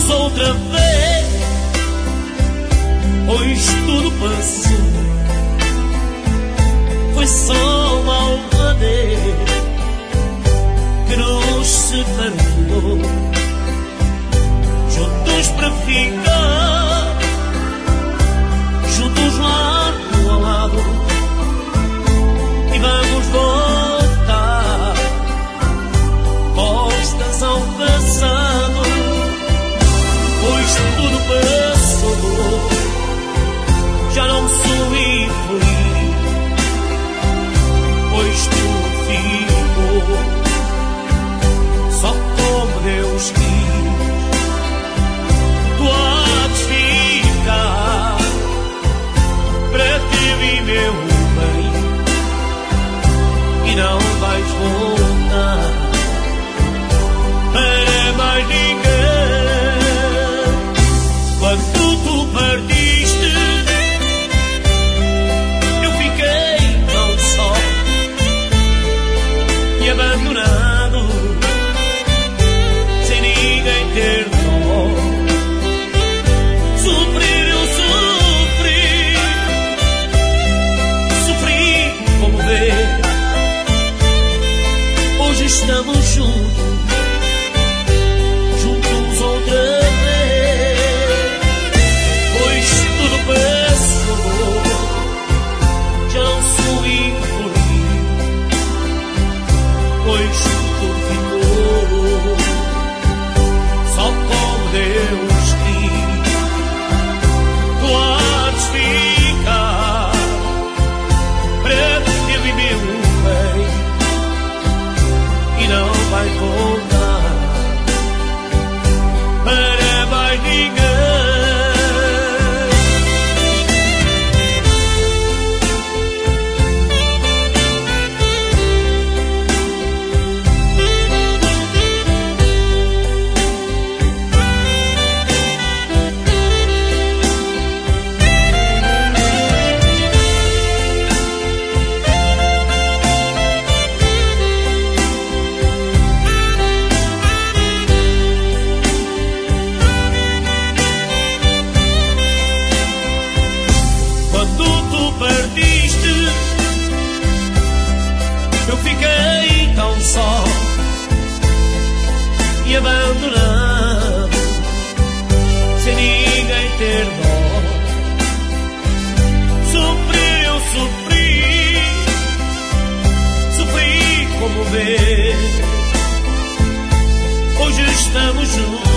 outra vez, pois tudo passou. Foi só uma vez que nos separou, juntos para ficar, juntos lado a lado, e vamos voltar costas ao passado, pois tudo passou. Já não sou infeliz, pois tudo ficou só como Deus quis. Tu há de ficar para te viver o bem e não vais voltar para mais ninguém. Quando tu partiste, eu fiquei tão só e abandonado, sem ninguém ter dó. Sofrer eu sofri como vês. Hoje estamos juntos outra vez, pois tudo passou. Já não sou infeliz, pois tudo ficou só como Deus quis. Tu há de ficar para te viver o bem e não vai voltar para mais ninguém. Partiste, eu fiquei tão só e abandonado, sem ninguém ter dó. Sofrer eu sofri como vês. Hoje estamos juntos